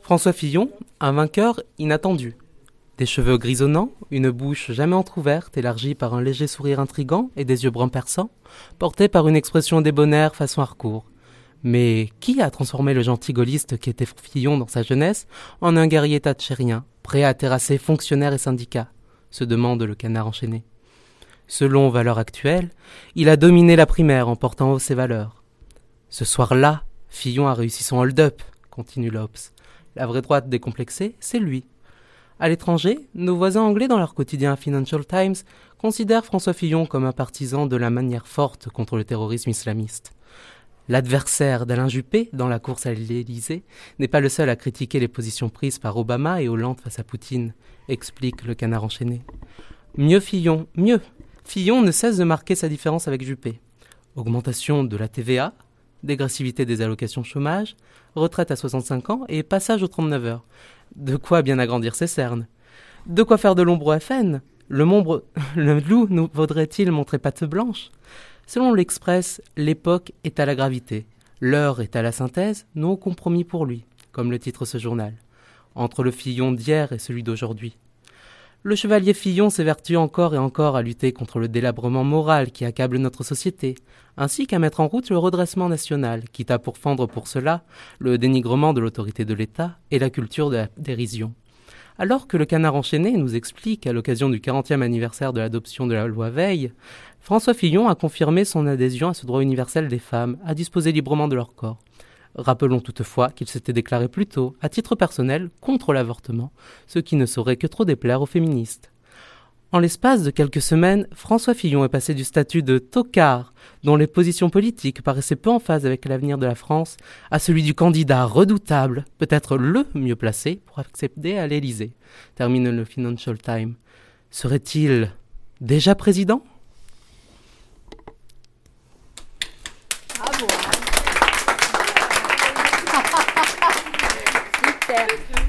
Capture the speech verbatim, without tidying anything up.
François Fillon, un vainqueur inattendu. Des cheveux grisonnants, une bouche jamais entr'ouverte, élargie par un léger sourire intrigant et des yeux bruns perçants, portés par une expression débonnaire façon Harcourt. Mais qui a transformé le gentil gaulliste qui était Fillon dans sa jeunesse en un guerrier thatchérien, prêt à terrasser fonctionnaires et syndicats, se demande le Canard enchaîné. Selon valeurs actuelles, il a dominé la primaire en portant haut ses valeurs. Ce soir-là, Fillon a réussi son hold-up, continue l'Obs. La vraie droite décomplexée, c'est lui. À l'étranger, nos voisins anglais dans leur quotidien Financial Times considèrent François Fillon comme un partisan de la manière forte contre le terrorisme islamiste. L'adversaire d'Alain Juppé dans la course à l'Élysée n'est pas le seul à critiquer les positions prises par Obama et Hollande face à Poutine, explique le Canard enchaîné. Mieux Fillon, mieux. Fillon ne cesse de marquer sa différence avec Juppé. Augmentation de la T V A, dégressivité des allocations chômage, retraite à soixante-cinq ans et passage aux trente-neuf heures. De quoi bien agrandir ses cernes. De quoi faire de l'ombre au F N. Le, mombre, le loup nous vaudrait-il montrer patte blanche ? Selon l'Express, l'époque est à la gravité. L'heure est à la synthèse, non compromis pour lui, comme le titre ce journal. Entre le Fillon d'hier et celui d'aujourd'hui. Le chevalier Fillon s'évertue encore et encore à lutter contre le délabrement moral qui accable notre société, ainsi qu'à mettre en route le redressement national, quitte à pourfendre pour cela le dénigrement de l'autorité de l'État et la culture de la dérision. Alors que le Canard enchaîné nous explique, à l'occasion du quarantième anniversaire de l'adoption de la loi Veil, François Fillon a confirmé son adhésion à ce droit universel des femmes à disposer librement de leur corps. Rappelons toutefois qu'il s'était déclaré plus tôt, à titre personnel, contre l'avortement, ce qui ne saurait que trop déplaire aux féministes. En l'espace de quelques semaines, François Fillon est passé du statut de tocard, dont les positions politiques paraissaient peu en phase avec l'avenir de la France, à celui du candidat redoutable, peut-être le mieux placé pour accéder à l'Élysée, termine le Financial Times. Serait-il déjà président ? Bravo. Super.